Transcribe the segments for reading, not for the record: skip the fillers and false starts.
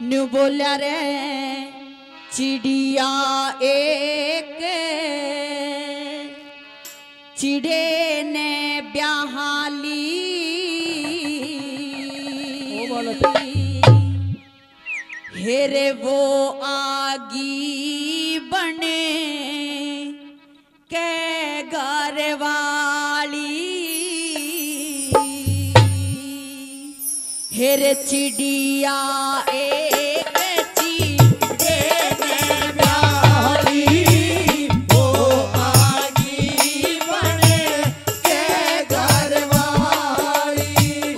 New बोलिया रे चिड़िया एक चिड़े ने ब्याहाली हेरे वो आगी बने के घर वाली हेरे चिड़िया एक चिड़े ने ब्याहाली वो आगी बने के घर वाली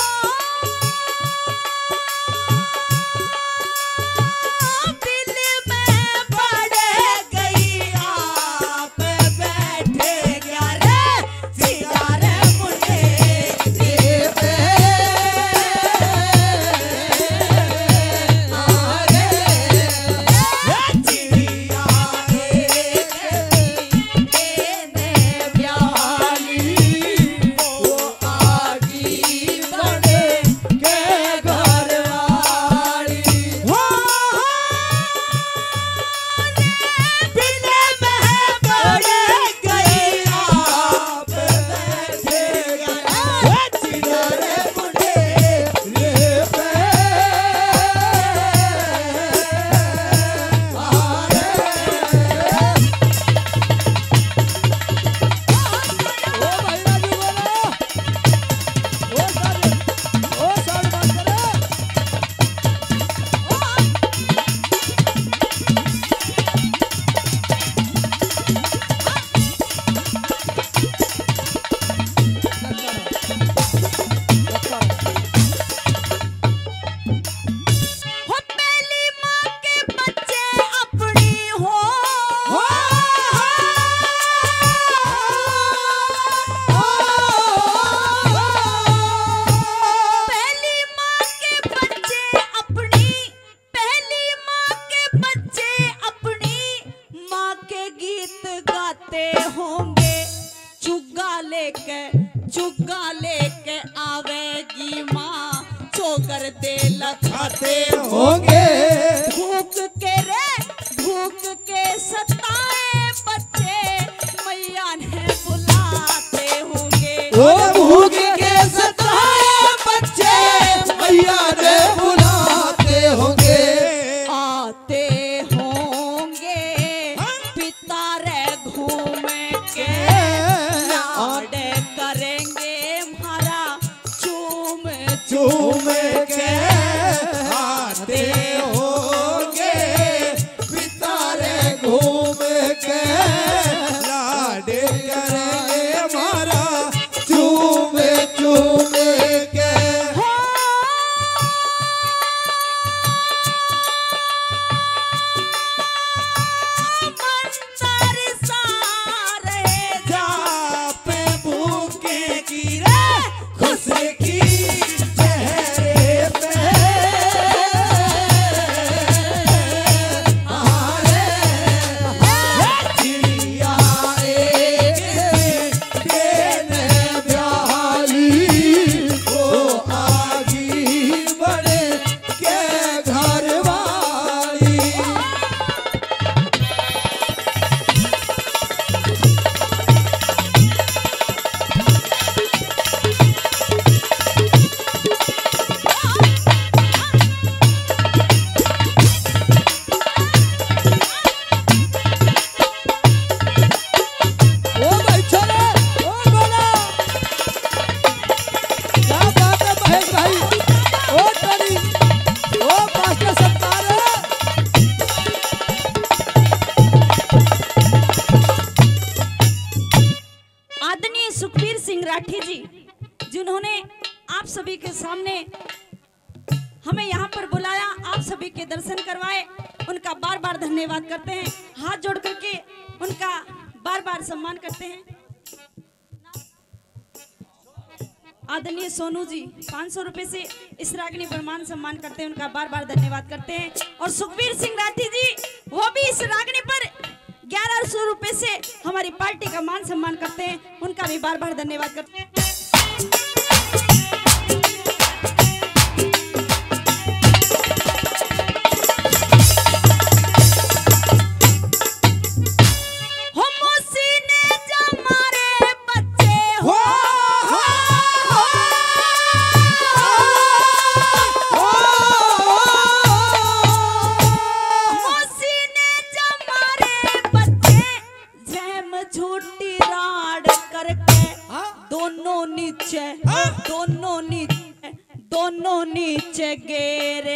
दिल में पड़ गई आप बैठे क्या रे सितारे मुझे पे चुग्गा लेके आवेगी माँ चोकर दे लखाते होंगे भूख के रे भूख के सताए बच्चे मैया ने बुलाते होंगे भूख के सताए बच्चे मैया ने बुलाते होंगे आते होंगे पिता रे घूम के चूम के आते होंगे पिता रे घूम के लाड करेंगे हमारा चूम चूम के सुखबीर सिंह राठी जी जिन्होंने आप सभी के सामने हमें यहाँ पर बुलाया आप सभी के दर्शन करवाए उनका बार बार धन्यवाद करते हैं हाथ जोड़ करके उनका बार बार सम्मान करते हैं। आदरणीय सोनू जी 500 रुपए से इस रागिनी पर मान सम्मान करते हैं उनका बार बार धन्यवाद करते हैं और सुखबीर सिंह राठी जी वो भी इस रागिनी पर 1100 रुपए से हमारी पार्टी का मान सम्मान करते हैं उनका भी बार बार धन्यवाद करते हैं।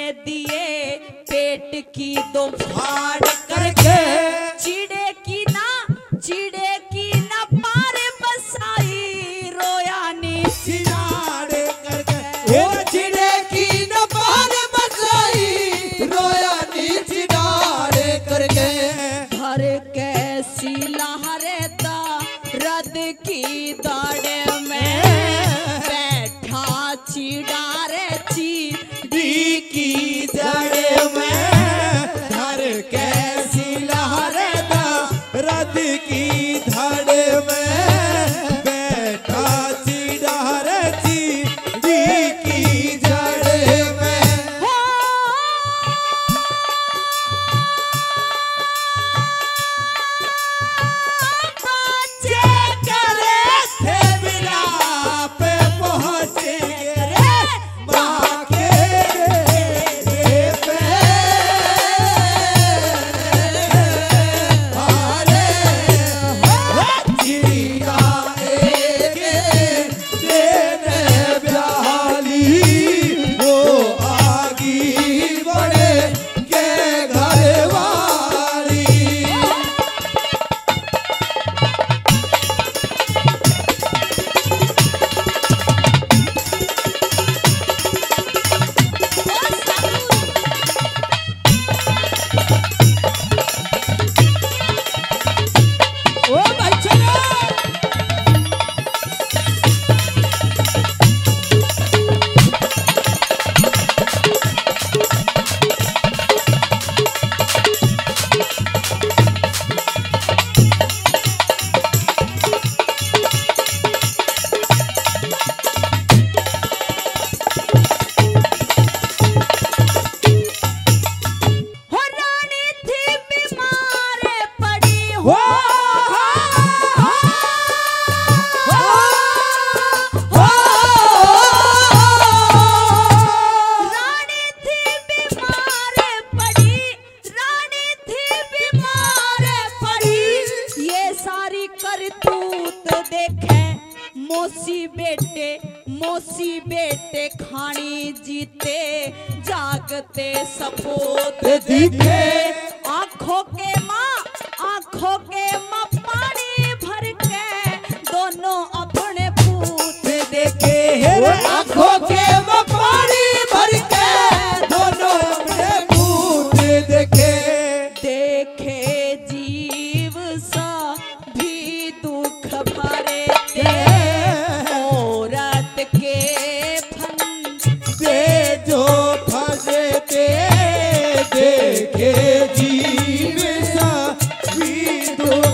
दिए पेट की दो फाड़ करके चिड़े की ना पार बसाई रोया नी चिड़ाड़ करके ओ चिड़े की न पार बसाई रोया नी चिड़ाड़ करके भर कैसी लहरे दा रद की दाड़े में बैठा चिड़ारे डी की जड़ में धर कैसी लहर दा रद की धड़ में बैठा चिड़ार डी की जड़ में बच्चे करे थे बिना पे पहुंचे रे माँ के रे पे हारे चिड़िया एक देने ब्याली वो आगी बड़े के घर वाली ओ भाई चलो हो रानी थी बीमार पड़ी हो रानी थी बीमार पड़ी रानी थी बीमार पड़ी ये सारी करतूत देखे मौसी बेटे खानी जीते जागते सपूत दिखे आंखों के माँ पानी भर के दोनों अपने पूत देखे आंखों के में पानी भर के दोनों अपने पूत देखे देखे जीव सा भी दुख भरे के औरत के दे जो फंसे के देखे जीव सा भी दुख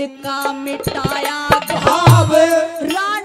का मिटाया भाव रान